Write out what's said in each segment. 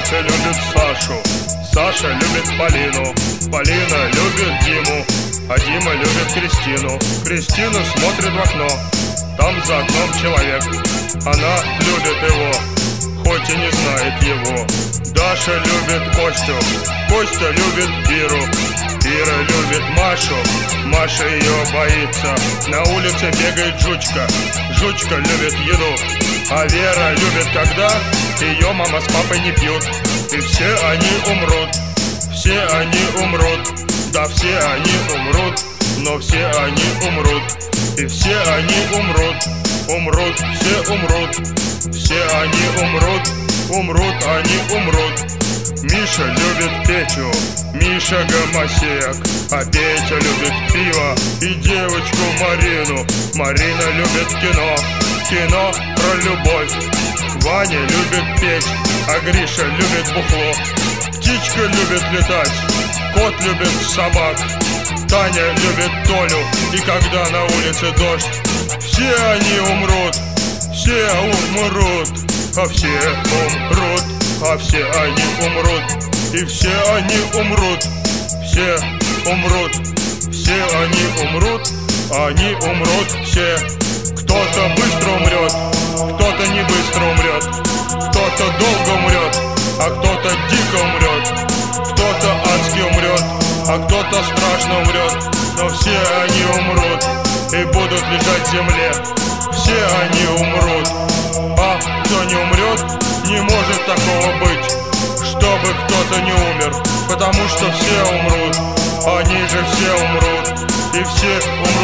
Катя любит Сашу, Саша любит Полину, Полина любит Диму, а Дима любит Кристину. Кристина смотрит в окно, там за окном человек. Она любит его, хоть и не знает его. Даша любит Костю, Костя любит Иру, Ира любит Машу, Маша ее боится. На улице бегает Жучка, Жучка любит еду, а Вера любит, когда ее мама с папой не пьют. И все они умрут, все они умрут, да все они умрут, но все они умрут. И все они умрут, умрут, все умрут, все они умрут, умрут, они умрут. Миша любит Петю, Миша гомосек, а Петя любит пиво и девочку Марину. Марина любит кино, кино про любовь. Ваня любит петь, а Гриша любит бухло. Птичка любит летать, кот любит собак, Таня любит Толю, и когда на улице дождь. Все они умрут, все умрут, а все умрут, а все они умрут. И все они умрут, все умрут, все они умрут, они умрут все. Кто-то быстро умрет, кто-то не быстро умрет, кто-то долго умрет, а кто-то дико умрет, кто-то адски умрет, а кто-то страшно умрет. Но все они умрут и будут лежать в земле. Все они умрут, а кто не умрет, не может такого быть, чтобы кто-то не умер, потому что все умрут, они же все умрут, и все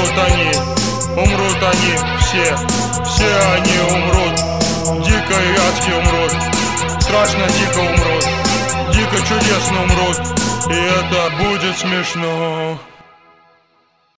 умрут они все, все они умрут, дико и адски умрут, страшно дико умрут, дико чудесно умрут, и это будет смешно.